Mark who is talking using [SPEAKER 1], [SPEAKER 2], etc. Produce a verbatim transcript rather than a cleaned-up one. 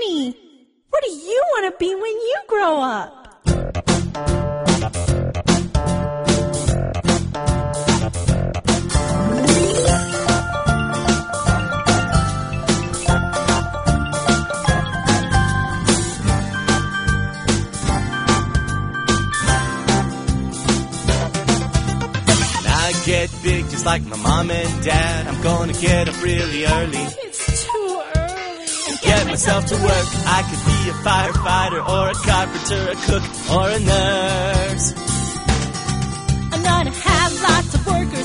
[SPEAKER 1] me. What do you want to be when you grow up?
[SPEAKER 2] Get big just like my mom and dad. I'm gonna get up really early.
[SPEAKER 1] It's too early.
[SPEAKER 2] And get myself to work. I could be a firefighter or a carpenter, a cook or a nurse.
[SPEAKER 1] I'm gonna have lots of workers